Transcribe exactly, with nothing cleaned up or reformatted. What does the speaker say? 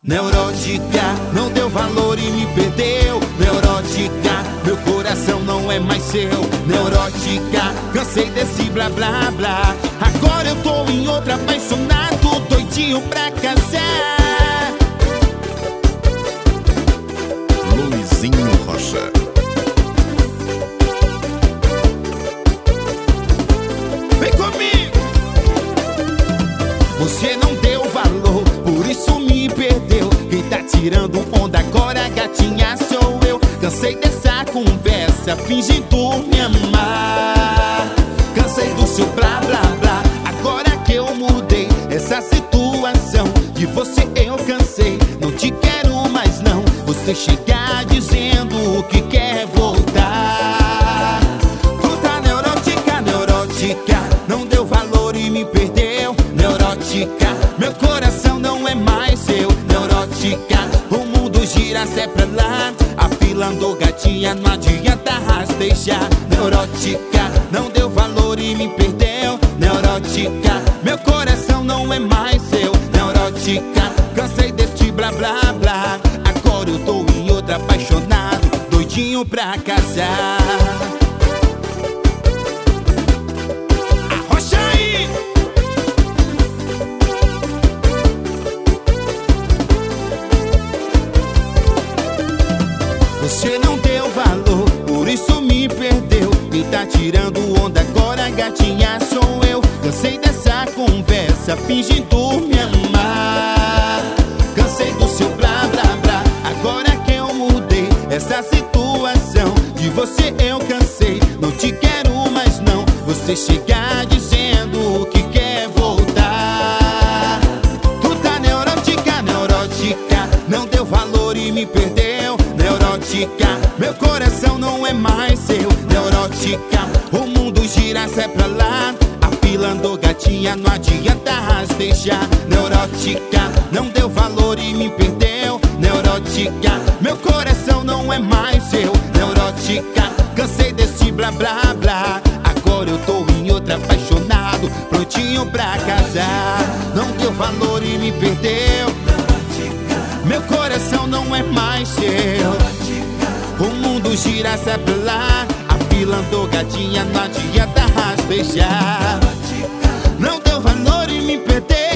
Neurótica, não deu valor e me perdeu. Neurótica, meu coração não é mais seu. Neurótica, cansei desse blá blá blá. Agora eu tô em outra, apaixonado, doidinho pra casar. Luizinho Rocha. Vem comigo! Você não deu valor, por isso me perdeu. Quem tá tirando onda agora, gatinha, sou eu. Cansei dessa conversa, fingindo me amar. Cansei do seu blá blá blá. Agora que eu mudei essa situação, de você eu cansei. Não te quero mais não. Você chega dizendo que quer voltar. Tu tá neurótica, neurótica, não deu valor e me perdeu. Neurótica, meu coração não é mais seu. Neurótica, o mundo gira, cê é pra lá. A fila andou, gatinha, não adianta rastejar. Neurótica, não deu valor e me perdeu. Neurótica, meu coração não é mais seu. Neurótica, cansei deste blá blá blá. Agora eu tô em outra, apaixonado, doidinho pra casar. Arrocha aí! Você não deu valor, por isso me perdeu. Quem tá tirando onda agora, gatinha, sou eu. Cansei dessa conversa, fingindo me amar. Cansei do seu blá blá blá. Agora que eu mudei essa situação, de você eu cansei. Não te quero mais não. Você chega dizendo que quer voltar. Tu tá neurótica, neurótica, não deu valor e me perdeu. Neurótica, meu coração não é mais seu. Neurótica, o mundo gira, cê é pra lá. A fila andou, gatinha, não adianta rastejar. Neurótica, não deu valor e me perdeu. Neurótica, meu coração não é mais seu. Neurótica, cansei desse blá blá blá. Agora eu tô em outra, apaixonado, prontinho pra casar. Não deu valor e me perdeu. Meu coração não é mais seu. O mundo gira, cê é pra lá. A fila andou, gatinha, não adianta rastejar. Não deu valor e me perdeu.